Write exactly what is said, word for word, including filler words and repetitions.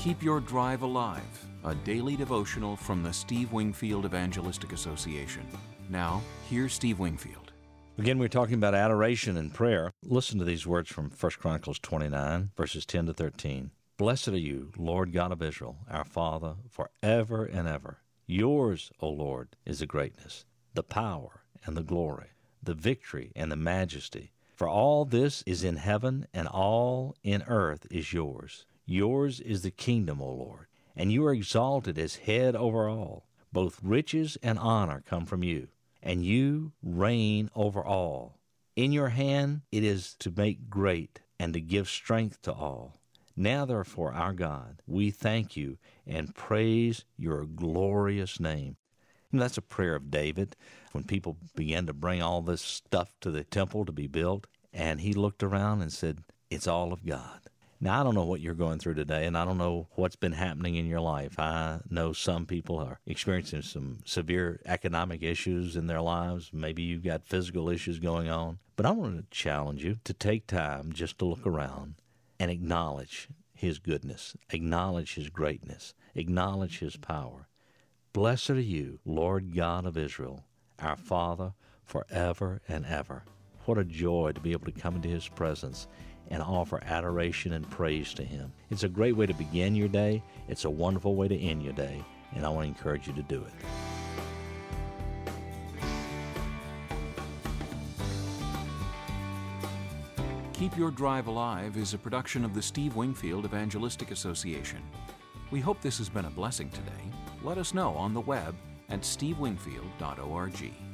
Keep Your Drive Alive, a daily devotional from the Steve Wingfield Evangelistic Association. Now, here's Steve Wingfield. Again, we're talking about adoration and prayer. Listen to these words from First Chronicles twenty-nine, verses ten to thirteen. Blessed are you, Lord God of Israel, our Father, forever and ever. Yours, O Lord, is the greatness, the power, and the glory, the victory, and the majesty. For all this is in heaven, and all in earth is yours. Yours is the kingdom, O Lord, and you are exalted as head over all. Both riches and honor come from you, and you reign over all. In your hand it is to make great and to give strength to all. Now, therefore, our God, we thank you and praise your glorious name. And that's a prayer of David when people began to bring all this stuff to the temple to be built, and he looked around and said, it's all of God. Now, I don't know what you're going through today, and I don't know what's been happening in your life. I know some people are experiencing some severe economic issues in their lives. Maybe you've got physical issues going on. But I want to challenge you to take time just to look around and acknowledge His goodness, acknowledge His greatness, acknowledge His power. Blessed are you, Lord God of Israel, our Father, forever and ever. What a joy to be able to come into His presence and offer adoration and praise to Him. It's a great way to begin your day. It's a wonderful way to end your day, and I want to encourage you to do it. Keep Your Drive Alive is a production of the Steve Wingfield Evangelistic Association. We hope this has been a blessing today. Let us know on the web at steve wingfield dot org.